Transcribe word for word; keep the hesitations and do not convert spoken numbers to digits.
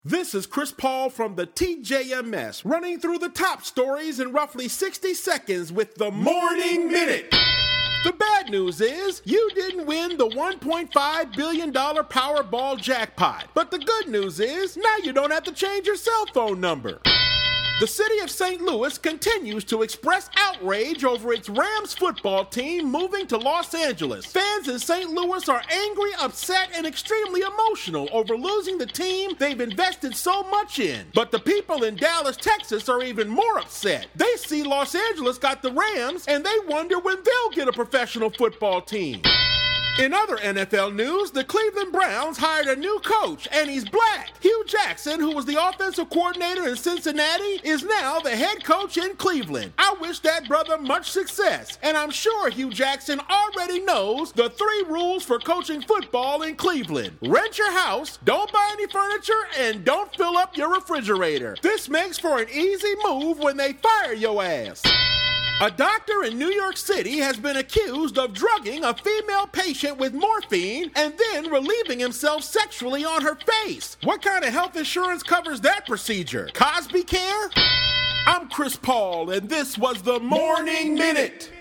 This is Chris Paul from the T J M S, running through the top stories in roughly sixty seconds with the Morning Minute. The bad news is, you didn't win the one point five billion dollars Powerball jackpot. But the good news is, now you don't have to change your cell phone number. The city of Saint Louis continues to express outrage over its Rams football team moving to Los Angeles. Fans in Saint Louis are angry, upset, and extremely emotional over losing the team they've invested so much in. But the people in Dallas, Texas are even more upset. They see Los Angeles got the Rams, and they wonder when they'll get a professional football team. In other N F L news, the Cleveland Browns hired a new coach, and he's black. Hugh Jackson, who was the offensive coordinator in Cincinnati, is now the head coach in Cleveland. I wish that brother much success, and I'm sure Hugh Jackson already knows the three rules for coaching football in Cleveland. Rent your house, don't buy any furniture, and don't fill up your refrigerator. This makes for an easy move when they fire your ass. A doctor in New York City has been accused of drugging a female patient with morphine and then relieving himself sexually on her face. What kind of health insurance covers that procedure? Cosby Care? I'm Chris Paul, and this was the Morning Minute.